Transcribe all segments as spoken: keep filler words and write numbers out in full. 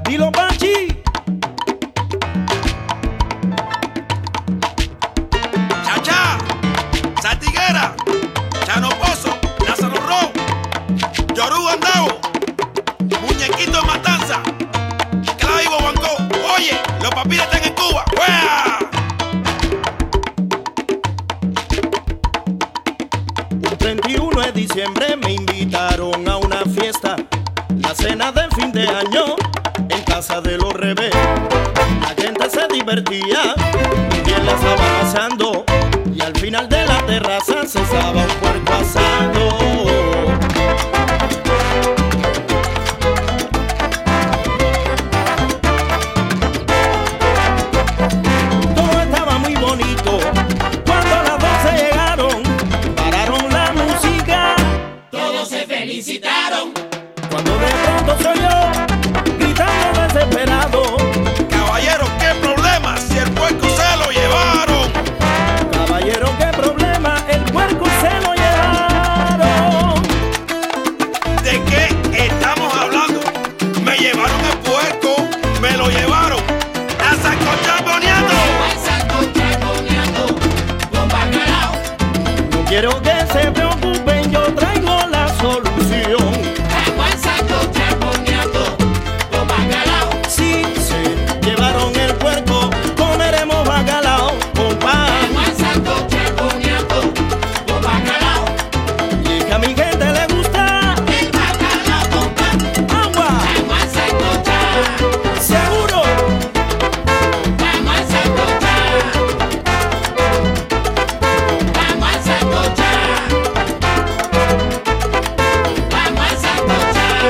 Dilo, Pachi. Chachá, Satiguera, Chano Pozo, Lázaro Ron, Yoruba Andavo, Muñequito Matanza, Clavivo Bancó. Oye, los papiles están en Cuba. ¡Wea! Un treinta y uno de diciembre me invitaron a una fiesta, la cena de fin de año en casa de los Revés. La gente se divertía, muy bien la estaba pasando, y al final de la terraza se estaba un puerco asado. Todo estaba muy bonito. Cuando las doce llegaron, pararon la música. Todos se felicitaron. Cuando de pronto soy yo, gritando desesperado. Caballero, ¿qué problema si el puerco se lo llevaron? Caballero, qué problema, el puerco se lo llevaron. ¿De qué estamos hablando? Me llevaron el puerco, me lo llevaron. ¡A sancochar boniato! Al sancochar boniato con bacalao. No quiero que se preocupen, yo traigo la solución. Al sancochar boniato con bacalao. Si se llevaron el puerco, comeremos bacalao con pan. Al sancochar boniato con bacalao. Y que a mi gente le gusta El bacalao con pan. agua, Al sancochar. seguro. Vamos a sancochar. Vamos a sancochar. Vamos a sancochar.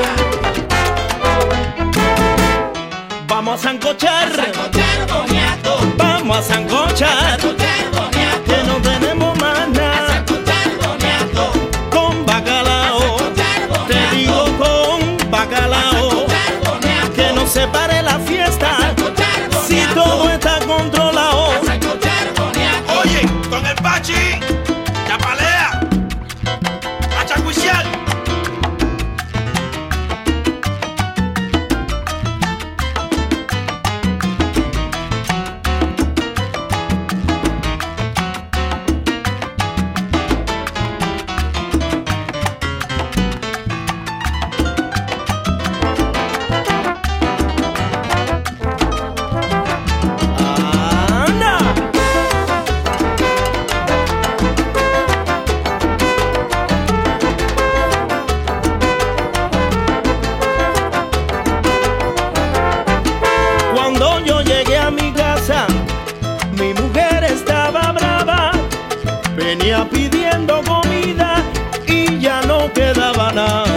Vamos a sancochar, Sancochar boniato. vamos a sancochar, Sancochar boniato. que no tenemos más nada. Sancochar boniato. Con bacalao, Sancochar te boniato. digo con bacalao, Sancochar boniato. que no se pare la fiesta, Sancochar si boniato. todo está controlado. Sancochar boniato. Oye, con el Pachi, Chapalea, a Chacuicial. Anda. Cuando yo llegué a mi casa, mi mujer estaba brava, venía pidiendo comida y ya no quedaba nada.